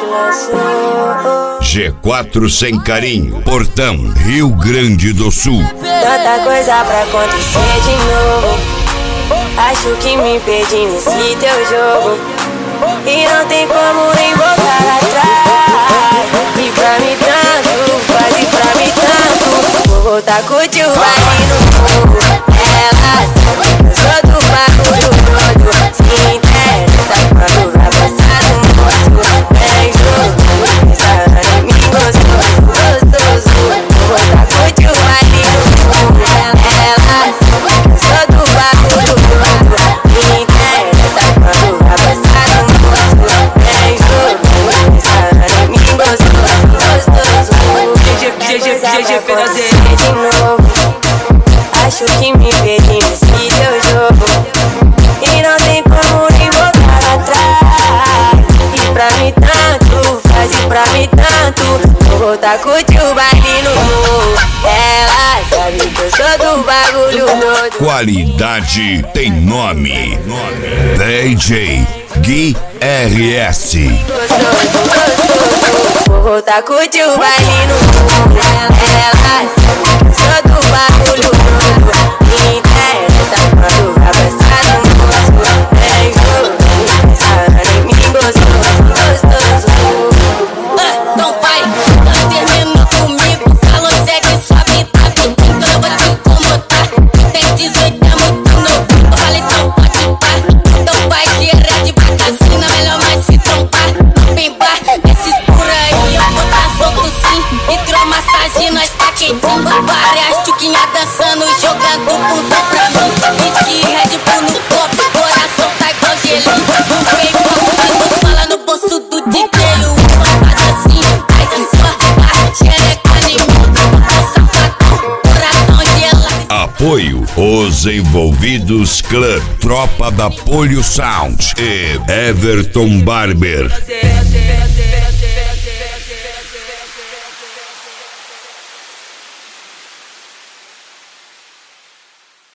G4 Sem Carinho, Portão, Rio Grande do Sul. Tanta coisa pra acontecer de novo. Acho que me perdi nesse teu jogo e não tem como nem voltar atrás. E pra mim tanto, faz e pra mim tanto. Vou voltar a curtir o baile no fogo. Ela sabe que eu sou do bagulho todo. Se interessa quando vai passar no moço. Vem jogo, pensando em mim gostoso. Vou voltar a curtir o baile no fogo. Ela sabe que eu sou do bagulho todo. Se interessa quando vai passar no moço. Vem jogo, pensando em mim gostoso. GG Fedazer de novo. Acho que me perdi nesse teu jogo e não tem como nem voltar atrás. E pra mim tanto, faz e pra mim tanto. Vou voltar a curtir o baile no morro. Ela sabe que eu sou do bagulho todo. Qualidade tem nome. DJ Gui RS. Vou voltar a curtir o baile no morro. Ela sabe que eu sou do bagulho todo. Me interessa quando vai passar no moço. Vem jogo, pensando em mim gostoso. Então vai, termina comigo. Falou, segue sua vida. Então eu vou te incomodar. Tem 18 é muito novo. Eu falei, então pode par. Então vai direto de vacina. Melhor mais se trompar. Vem bar, esses por aí eu vou tá solto sim. Hidromassagem, nós tá quentinho. Várias tchuquinhas dançando, jogando bundão pra mim. Whisky, Red Bull no copo, coração tá igual gelinho. Não vem comigo, fala no bolso do DJ. Uma faz assim, faz só xereca em mim. Safadão, coração gelado. Apoio Os Envolvidos Club, Tropa da Polio Sound e Everton Barber.